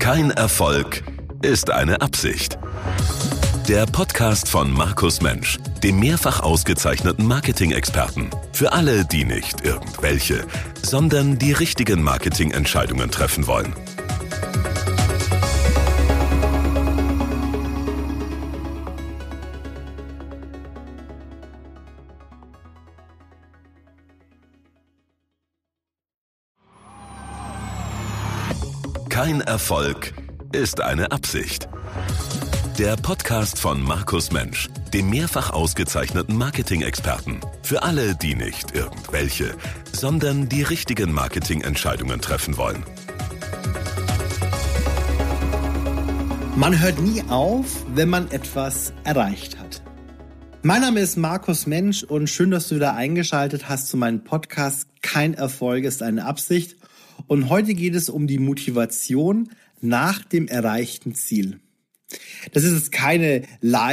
Kein Erfolg ist eine Absicht. Der Podcast von Markus Mensch, dem mehrfach ausgezeichneten Marketing-Experten. Für alle, die nicht irgendwelche, sondern die richtigen Marketingentscheidungen treffen wollen. Kein Erfolg ist eine Absicht. Der Podcast von Markus Mensch, dem mehrfach ausgezeichneten Marketing-Experten. Für alle, die nicht irgendwelche, sondern die richtigen Marketingentscheidungen treffen wollen. Man hört nie auf, wenn man etwas erreicht hat. Mein Name ist Markus Mensch und schön, dass du wieder eingeschaltet hast zu meinem Podcast Kein Erfolg ist eine Absicht. Und heute geht es um die Motivation nach dem erreichten Ziel. Das ist jetzt keine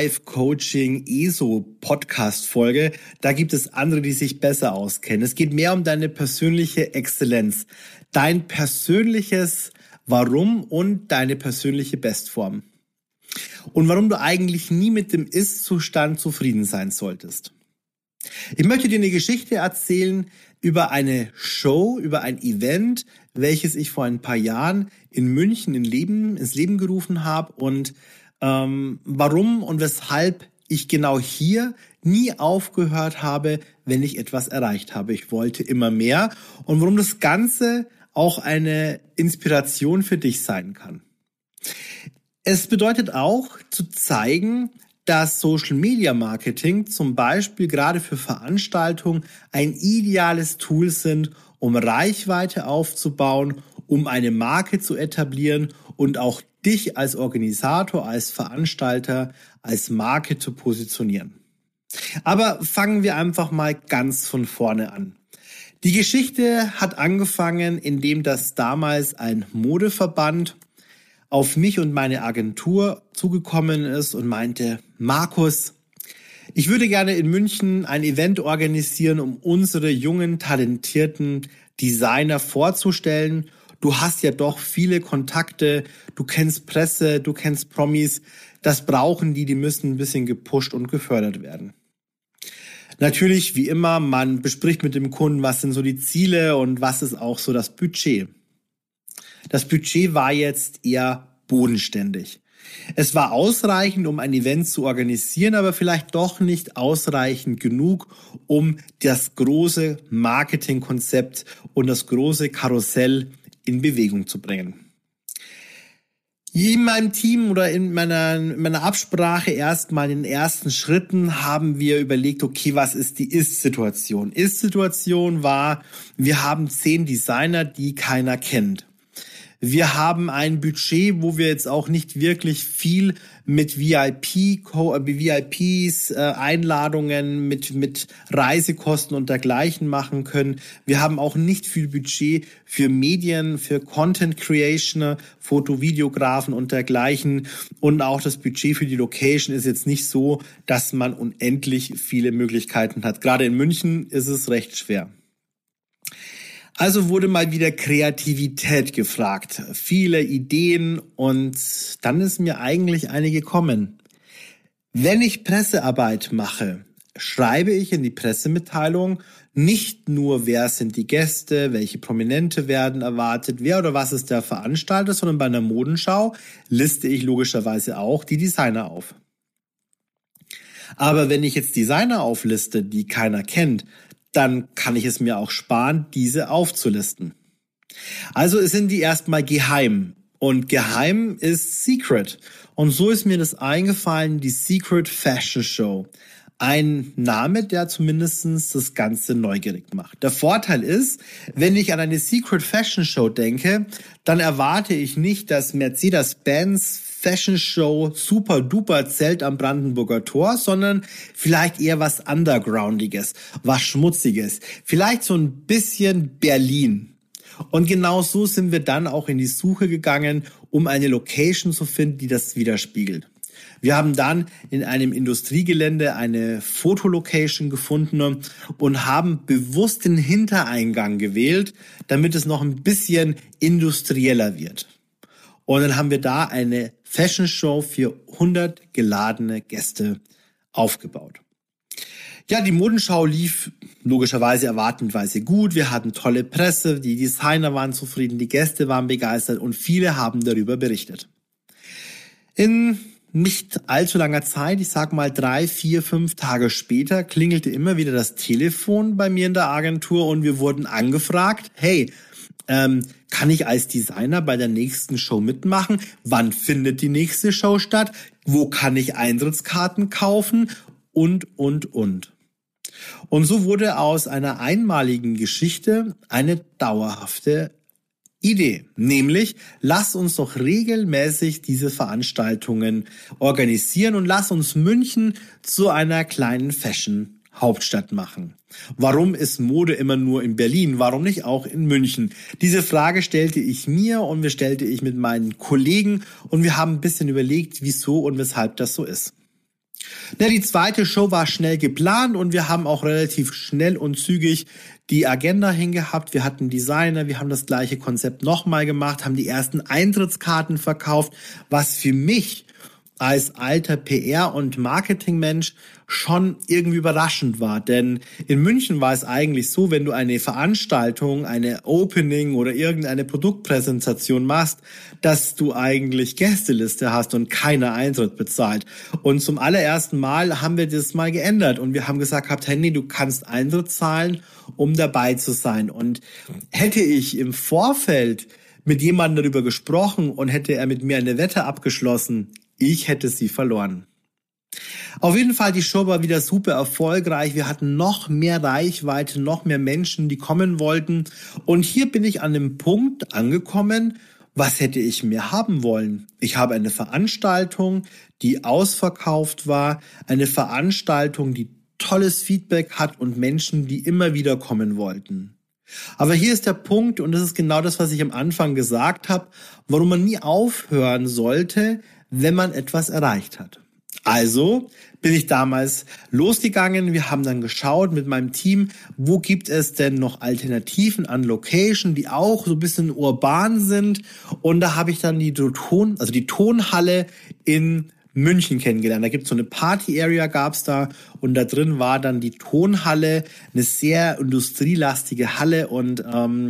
Live-Coaching-ESO-Podcast-Folge. Da gibt es andere, die sich besser auskennen. Es geht mehr um deine persönliche Exzellenz, dein persönliches Warum und deine persönliche Bestform. Und warum du eigentlich nie mit dem Ist-Zustand zufrieden sein solltest. Ich möchte dir eine Geschichte erzählen über eine Show, über ein Event, welches ich vor ein paar Jahren in München ins Leben gerufen habe und warum und weshalb ich genau hier nie aufgehört habe, wenn ich etwas erreicht habe. Ich wollte immer mehr und warum das Ganze auch eine Inspiration für dich sein kann. Es bedeutet auch zu zeigen, dass Social Media Marketing zum Beispiel gerade für Veranstaltungen ein ideales Tool sind, um Reichweite aufzubauen, um eine Marke zu etablieren und auch dich als Organisator, als Veranstalter, als Marke zu positionieren. Aber fangen wir einfach mal ganz von vorne an. Die Geschichte hat angefangen, indem das damals ein Modeverband auf mich und meine Agentur zugekommen ist und meinte, Markus, ich würde gerne in München ein Event organisieren, um unsere jungen, talentierten Designer vorzustellen. Du hast ja doch viele Kontakte, du kennst Presse, du kennst Promis. Das brauchen die müssen ein bisschen gepusht und gefördert werden. Natürlich, wie immer, man bespricht mit dem Kunden, was sind so die Ziele und was ist auch so das Budget. Das Budget war jetzt eher bodenständig. Es war ausreichend, um ein Event zu organisieren, aber vielleicht doch nicht ausreichend genug, um das große Marketingkonzept und das große Karussell in Bewegung zu bringen. In meinem Team oder in meiner Absprache erstmal in den ersten Schritten haben wir überlegt, okay, was ist die Ist-Situation? Ist-Situation war, wir haben 10 Designer, die keiner kennt. Wir haben ein Budget, wo wir jetzt auch nicht wirklich viel mit VIPs, Einladungen, mit Reisekosten und dergleichen machen können. Wir haben auch nicht viel Budget für Medien, für Content Creation, Foto-Videografen und dergleichen. Und auch das Budget für die Location ist jetzt nicht so, dass man unendlich viele Möglichkeiten hat. Gerade in München ist es recht schwer. Also wurde mal wieder Kreativität gefragt, viele Ideen und dann ist mir eigentlich eine gekommen. Wenn ich Pressearbeit mache, schreibe ich in die Pressemitteilung nicht nur, wer sind die Gäste, welche Prominente werden erwartet, wer oder was ist der Veranstalter, sondern bei einer Modenschau liste ich logischerweise auch die Designer auf. Aber wenn ich jetzt Designer aufliste, die keiner kennt, dann kann ich es mir auch sparen, diese aufzulisten. Also sind die erstmal geheim. Und geheim ist Secret. Und so ist mir das eingefallen, die Secret Fashion Show. Ein Name, der zumindest das Ganze neugierig macht. Der Vorteil ist, wenn ich an eine Secret Fashion Show denke, dann erwarte ich nicht, dass Mercedes-Benz Fashion Show super duper Zelt am Brandenburger Tor, sondern vielleicht eher was Undergroundiges, was Schmutziges, vielleicht so ein bisschen Berlin. Und genau so sind wir dann auch in die Suche gegangen, um eine Location zu finden, die das widerspiegelt. Wir haben dann in einem Industriegelände eine Fotolocation gefunden und haben bewusst den Hintereingang gewählt, damit es noch ein bisschen industrieller wird. Und dann haben wir da eine Fashion Show für 100 geladene Gäste aufgebaut. Ja, die Modenschau lief logischerweise erwartenderweise gut. Wir hatten tolle Presse, die Designer waren zufrieden, die Gäste waren begeistert und viele haben darüber berichtet. In nicht allzu langer Zeit, ich sag mal 3, 4, 5 Tage später, klingelte immer wieder das Telefon bei mir in der Agentur und wir wurden angefragt, hey, kann ich als Designer bei der nächsten Show mitmachen? Wann findet die nächste Show statt? Wo kann ich Eintrittskarten kaufen? Und. Und so wurde aus einer einmaligen Geschichte eine dauerhafte Idee. Nämlich, lass uns doch regelmäßig diese Veranstaltungen organisieren und lass uns München zu einer kleinen Fashion-Hauptstadt machen. Warum ist Mode immer nur in Berlin? Warum nicht auch in München? Diese Frage stellte ich mir und stellte ich mit meinen Kollegen und wir haben ein bisschen überlegt, wieso und weshalb das so ist. Ja, die zweite Show war schnell geplant und wir haben auch relativ schnell und zügig die Agenda hingehabt. Wir hatten Designer, wir haben das gleiche Konzept nochmal gemacht, haben die ersten Eintrittskarten verkauft, was für mich als alter PR- und Marketingmensch schon irgendwie überraschend war. Denn in München war es eigentlich so, wenn du eine Veranstaltung, eine Opening oder irgendeine Produktpräsentation machst, dass du eigentlich Gästeliste hast und keiner Eintritt bezahlt. Und zum allerersten Mal haben wir das mal geändert und wir haben gesagt, hey, nee, du kannst Eintritt zahlen, um dabei zu sein. Und hätte ich im Vorfeld mit jemandem darüber gesprochen und hätte er mit mir eine Wette abgeschlossen, ich hätte sie verloren. Auf jeden Fall, die Show war wieder super erfolgreich. Wir hatten noch mehr Reichweite, noch mehr Menschen, die kommen wollten. Und hier bin ich an dem Punkt angekommen, was hätte ich mehr haben wollen? Ich habe eine Veranstaltung, die ausverkauft war, eine Veranstaltung, die tolles Feedback hat und Menschen, die immer wieder kommen wollten. Aber hier ist der Punkt, und das ist genau das, was ich am Anfang gesagt habe, warum man nie aufhören sollte, wenn man etwas erreicht hat. Also bin ich damals losgegangen. Wir haben dann geschaut mit meinem Team, wo gibt es denn noch Alternativen an Location, die auch so ein bisschen urban sind. Und da habe ich dann die Tonhalle in München kennengelernt. Da gibt es so eine Party-Area, gab's da. Und da drin war dann die Tonhalle, eine sehr industrielastige Halle. Und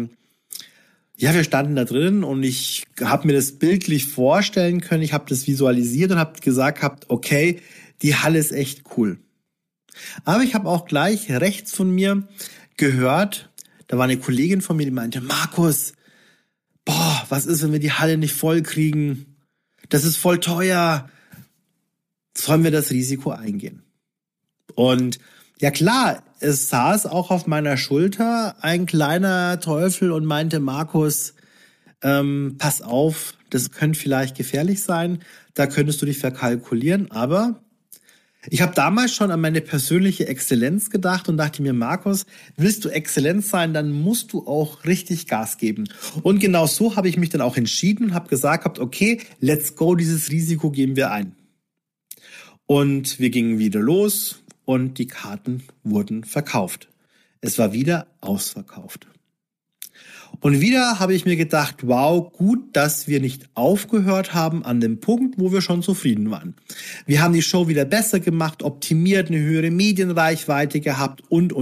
ja, wir standen da drin und ich habe mir das bildlich vorstellen können. Ich habe das visualisiert und habe gesagt, okay, die Halle ist echt cool. Aber ich habe auch gleich rechts von mir gehört, da war eine Kollegin von mir, die meinte, Markus, was ist, wenn wir die Halle nicht voll kriegen? Das ist voll teuer. Sollen wir das Risiko eingehen? Und ja klar, es saß auch auf meiner Schulter ein kleiner Teufel und meinte, Markus, pass auf, das könnte vielleicht gefährlich sein, da könntest du dich verkalkulieren, aber ich habe damals schon an meine persönliche Exzellenz gedacht und dachte mir, Markus, willst du exzellent sein, dann musst du auch richtig Gas geben. Und genau so habe ich mich dann auch entschieden und habe gesagt, okay, let's go, dieses Risiko gehen wir ein. Und wir gingen wieder los. Und die Karten wurden verkauft. Es war wieder ausverkauft. Und wieder habe ich mir gedacht, wow, gut, dass wir nicht aufgehört haben an dem Punkt, wo wir schon zufrieden waren. Wir haben die Show wieder besser gemacht, optimiert, eine höhere Medienreichweite gehabt und.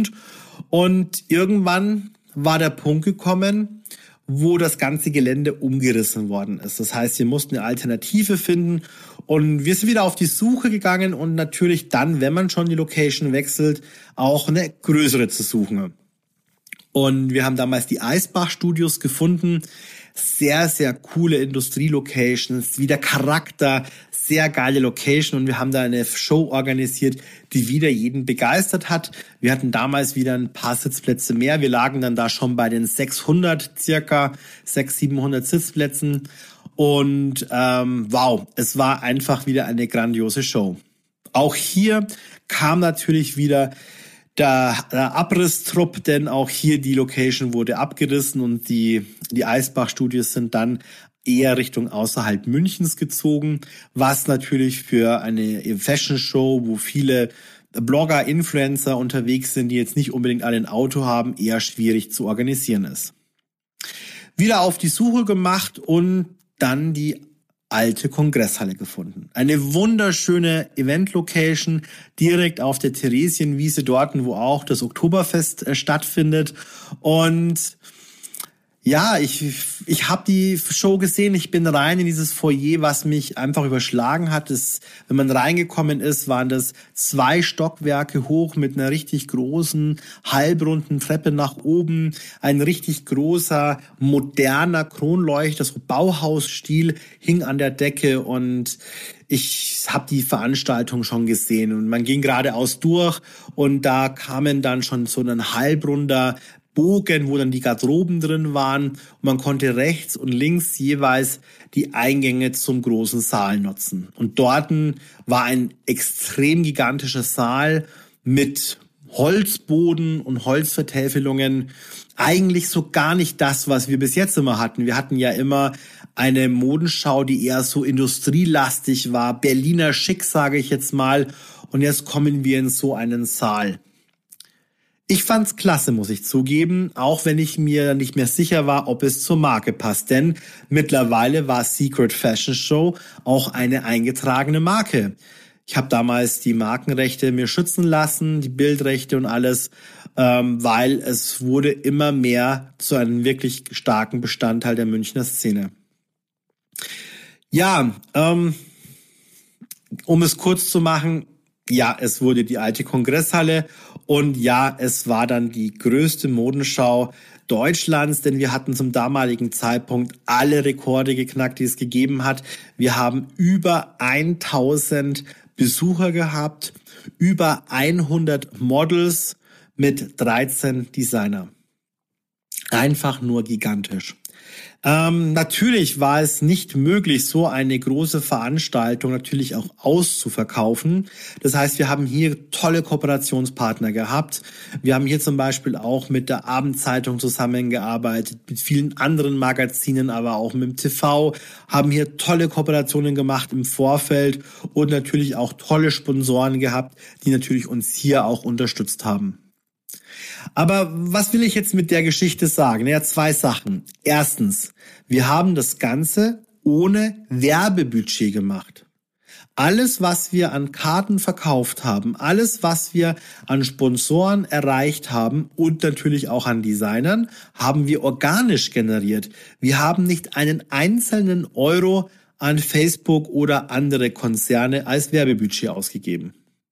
Und irgendwann war der Punkt gekommen, wo das ganze Gelände umgerissen worden ist. Das heißt, wir mussten eine Alternative finden und wir sind wieder auf die Suche gegangen und natürlich dann, wenn man schon die Location wechselt, auch eine größere zu suchen. Und wir haben damals die Eisbach Studios gefunden. Sehr, sehr coole Industrielocations, wieder Charakter, sehr geile Location und wir haben da eine Show organisiert, die wieder jeden begeistert hat. Wir hatten damals wieder ein paar Sitzplätze mehr. Wir lagen dann da schon bei den 600, circa 600-700 Sitzplätzen und wow, es war einfach wieder eine grandiose Show. Auch hier kam natürlich wieder der Abrisstrupp, denn auch hier die Location wurde abgerissen und die Eisbach-Studios sind dann eher Richtung außerhalb Münchens gezogen, was natürlich für eine Fashion-Show, wo viele Blogger, Influencer unterwegs sind, die jetzt nicht unbedingt alle ein Auto haben, eher schwierig zu organisieren ist. Wieder auf die Suche gemacht und dann die alte Kongresshalle gefunden. Eine wunderschöne Event-Location direkt auf der Theresienwiese, dort, wo auch das Oktoberfest stattfindet. Und ja, ich habe die Show gesehen, ich bin rein in dieses Foyer, was mich einfach überschlagen hat. Wenn man reingekommen ist, waren das 2 Stockwerke hoch mit einer richtig großen, halbrunden Treppe nach oben. Ein richtig großer, moderner Kronleuchter, so Bauhausstil, hing an der Decke und ich habe die Veranstaltung schon gesehen. Und man ging geradeaus durch und da kamen dann schon so ein halbrunder Bogen, wo dann die Garderoben drin waren und man konnte rechts und links jeweils die Eingänge zum großen Saal nutzen. Und dort war ein extrem gigantischer Saal mit Holzboden und Holzvertäfelungen. Eigentlich so gar nicht das, was wir bis jetzt immer hatten. Wir hatten ja immer eine Modenschau, die eher so industrielastig war, Berliner Schick, sage ich jetzt mal. Und jetzt kommen wir in so einen Saal. Ich fand's klasse, muss ich zugeben, auch wenn ich mir nicht mehr sicher war, ob es zur Marke passt. Denn mittlerweile war Secret Fashion Show auch eine eingetragene Marke. Ich habe damals die Markenrechte mir schützen lassen, die Bildrechte und alles, weil es wurde immer mehr zu einem wirklich starken Bestandteil der Münchner Szene. Ja, um es kurz zu machen, ja, es wurde die alte Kongresshalle und ja, es war dann die größte Modenschau Deutschlands, denn wir hatten zum damaligen Zeitpunkt alle Rekorde geknackt, die es gegeben hat. Wir haben über 1000 Besucher gehabt, über 100 Models mit 13 Designer. Einfach nur gigantisch. Natürlich war es nicht möglich, so eine große Veranstaltung natürlich auch auszuverkaufen. Das heißt, wir haben hier tolle Kooperationspartner gehabt. Wir haben hier zum Beispiel auch mit der Abendzeitung zusammengearbeitet, mit vielen anderen Magazinen, aber auch mit dem TV, haben hier tolle Kooperationen gemacht im Vorfeld und natürlich auch tolle Sponsoren gehabt, die natürlich uns hier auch unterstützt haben. Aber was will ich jetzt mit der Geschichte sagen? Ja, 2 Sachen. Erstens, wir haben das Ganze ohne Werbebudget gemacht. Alles, was wir an Karten verkauft haben, alles, was wir an Sponsoren erreicht haben und natürlich auch an Designern, haben wir organisch generiert. Wir haben nicht einen einzelnen Euro an Facebook oder andere Konzerne als Werbebudget ausgegeben.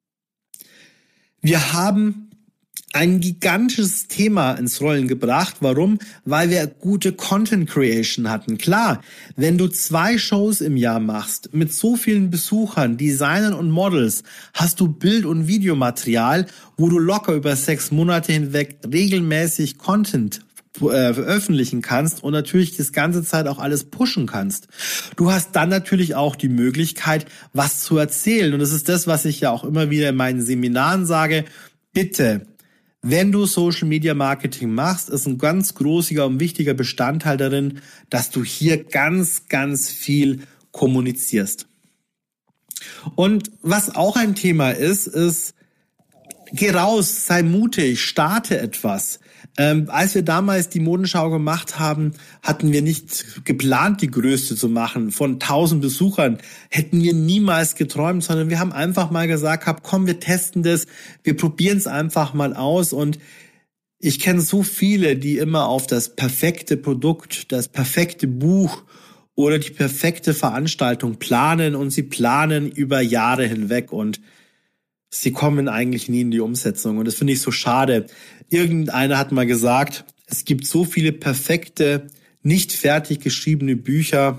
Wir haben ein gigantisches Thema ins Rollen gebracht. Warum? Weil wir gute Content Creation hatten. Klar, wenn du 2 Shows im Jahr machst, mit so vielen Besuchern, Designern und Models, hast du Bild- und Videomaterial, wo du locker über 6 Monate hinweg regelmäßig Content veröffentlichen kannst und natürlich das ganze Zeit auch alles pushen kannst. Du hast dann natürlich auch die Möglichkeit, was zu erzählen. Und das ist das, was ich ja auch immer wieder in meinen Seminaren sage. Bitte, wenn du Social Media Marketing machst, ist ein ganz großer und wichtiger Bestandteil darin, dass du hier ganz, ganz viel kommunizierst. Und was auch ein Thema ist, geh raus, sei mutig, starte etwas. Als wir damals die Modenschau gemacht haben, hatten wir nicht geplant, die größte zu machen. Von 1000 Besuchern hätten wir niemals geträumt, sondern wir haben einfach mal gesagt, komm, wir testen das, wir probieren es einfach mal aus. Und ich kenne so viele, die immer auf das perfekte Produkt, das perfekte Buch oder die perfekte Veranstaltung planen und sie planen über Jahre hinweg und sie kommen eigentlich nie in die Umsetzung und das finde ich so schade. Irgendeiner hat mal gesagt, es gibt so viele perfekte, nicht fertig geschriebene Bücher.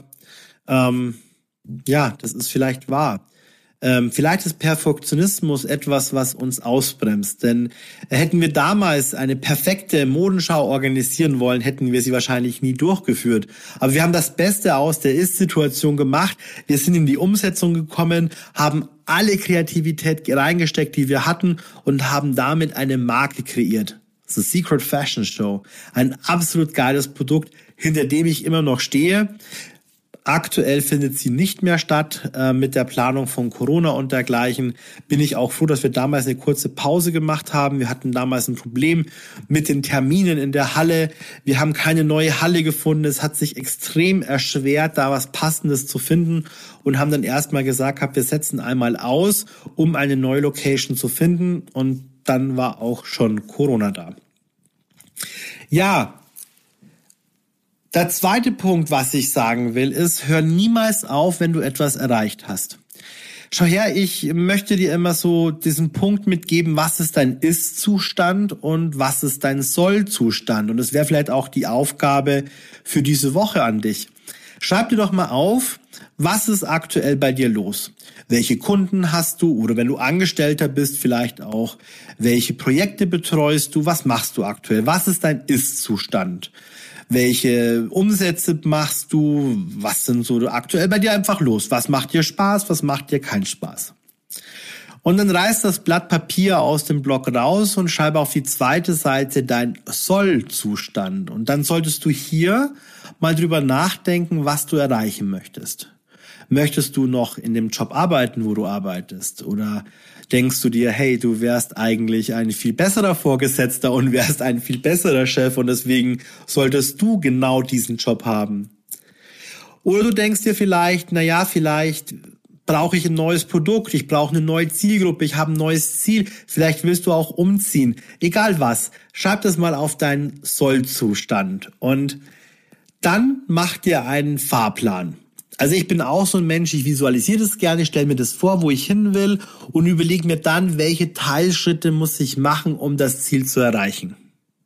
Ja, das ist vielleicht wahr. Vielleicht ist Perfektionismus etwas, was uns ausbremst. Denn hätten wir damals eine perfekte Modenschau organisieren wollen, hätten wir sie wahrscheinlich nie durchgeführt. Aber wir haben das Beste aus der Ist-Situation gemacht. Wir sind in die Umsetzung gekommen, haben alle Kreativität reingesteckt, die wir hatten und haben damit eine Marke kreiert. The Secret Fashion Show. Ein absolut geiles Produkt, hinter dem ich immer noch stehe. Aktuell findet sie nicht mehr statt mit der Planung von Corona und dergleichen. Bin ich auch froh, dass wir damals eine kurze Pause gemacht haben. Wir hatten damals ein Problem mit den Terminen in der Halle. Wir haben keine neue Halle gefunden. Es hat sich extrem erschwert, da was Passendes zu finden und haben dann erstmal gesagt, wir setzen einmal aus, um eine neue Location zu finden. Und dann war auch schon Corona da. Ja, der zweite Punkt, was ich sagen will, ist, hör niemals auf, wenn du etwas erreicht hast. Schau her, ich möchte dir immer so diesen Punkt mitgeben, was ist dein Ist-Zustand und was ist dein Soll-Zustand. Und es wäre vielleicht auch die Aufgabe für diese Woche an dich. Schreib dir doch mal auf, was ist aktuell bei dir los? Welche Kunden hast du? Oder wenn du Angestellter bist, vielleicht auch, welche Projekte betreust du? Was machst du aktuell? Was ist dein Ist-Zustand? Welche Umsätze machst du? Was sind so aktuell bei dir einfach los? Was macht dir Spaß? Was macht dir keinen Spaß? Und dann reiß das Blatt Papier aus dem Block raus und schreibe auf die zweite Seite dein Soll-Zustand. Und dann solltest du hier mal drüber nachdenken, was du erreichen möchtest. Möchtest du noch in dem Job arbeiten, wo du arbeitest? Oder denkst du dir, hey, du wärst eigentlich ein viel besserer Vorgesetzter und wärst ein viel besserer Chef und deswegen solltest du genau diesen Job haben? Oder du denkst dir vielleicht, vielleicht brauche ich ein neues Produkt, ich brauche eine neue Zielgruppe, ich habe ein neues Ziel, vielleicht willst du auch umziehen. Egal was, schreib das mal auf deinen Soll-Zustand und dann mach dir einen Fahrplan. Also ich bin auch so ein Mensch, ich visualisiere das gerne, ich stelle mir das vor, wo ich hin will und überlege mir dann, welche Teilschritte muss ich machen, um das Ziel zu erreichen.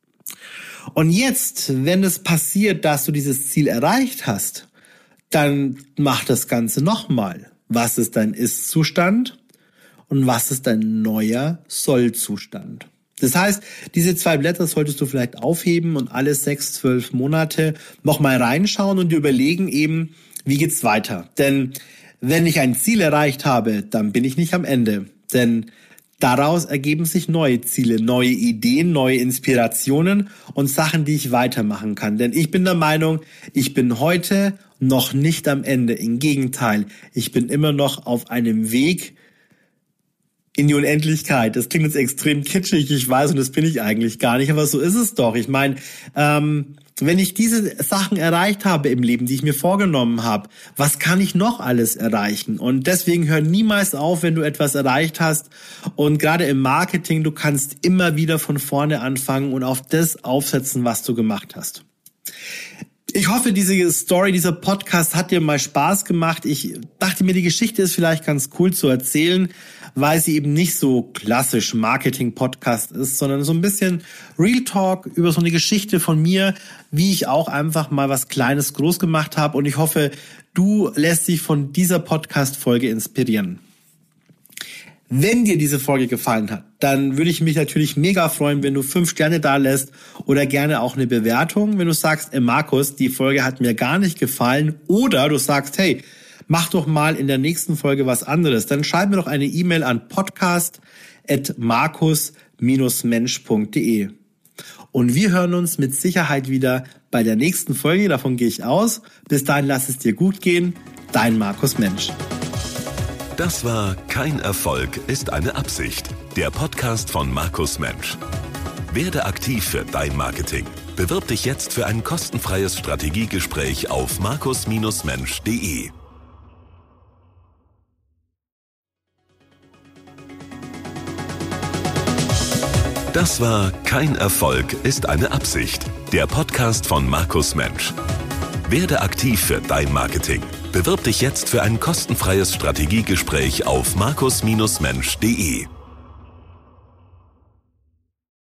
Und jetzt, wenn es passiert, dass du dieses Ziel erreicht hast, dann mach das Ganze nochmal. Was ist dein Ist-Zustand und was ist dein neuer Soll-Zustand? Das heißt, diese 2 Blätter solltest du vielleicht aufheben und alle 6-12 Monate nochmal reinschauen und dir überlegen eben, wie geht's weiter? Denn wenn ich ein Ziel erreicht habe, dann bin ich nicht am Ende. Denn daraus ergeben sich neue Ziele, neue Ideen, neue Inspirationen und Sachen, die ich weitermachen kann. Denn ich bin der Meinung, ich bin heute noch nicht am Ende. Im Gegenteil, ich bin immer noch auf einem Weg in die Unendlichkeit. Das klingt jetzt extrem kitschig, ich weiß, und das bin ich eigentlich gar nicht, aber so ist es doch. Ich meine, wenn ich diese Sachen erreicht habe im Leben, die ich mir vorgenommen habe, was kann ich noch alles erreichen? Und deswegen hör niemals auf, wenn du etwas erreicht hast. Und gerade im Marketing, du kannst immer wieder von vorne anfangen und auf das aufsetzen, was du gemacht hast. Ich hoffe, diese Story, dieser Podcast hat dir mal Spaß gemacht. Ich dachte mir, die Geschichte ist vielleicht ganz cool zu erzählen, weil sie eben nicht so klassisch Marketing-Podcast ist, sondern so ein bisschen Real Talk über so eine Geschichte von mir, wie ich auch einfach mal was Kleines groß gemacht habe. Und ich hoffe, du lässt dich von dieser Podcast-Folge inspirieren. Wenn dir diese Folge gefallen hat, dann würde ich mich natürlich mega freuen, wenn du 5 Sterne da lässt oder gerne auch eine Bewertung. Wenn du sagst, Markus, die Folge hat mir gar nicht gefallen, oder du sagst, hey, mach doch mal in der nächsten Folge was anderes, dann schreib mir doch eine E-Mail an podcast@markus-mensch.de. Und wir hören uns mit Sicherheit wieder bei der nächsten Folge, davon gehe ich aus. Bis dahin, lass es dir gut gehen, dein Markus Mensch. Das war Kein Erfolg ist eine Absicht. Der Podcast von Markus Mensch. Werde aktiv für dein Marketing. Bewirb dich jetzt für ein kostenfreies Strategiegespräch auf markus-mensch.de. Das war Kein Erfolg ist eine Absicht. Der Podcast von Markus Mensch. Werde aktiv für dein Marketing. Bewirb dich jetzt für ein kostenfreies Strategiegespräch auf markus-mensch.de.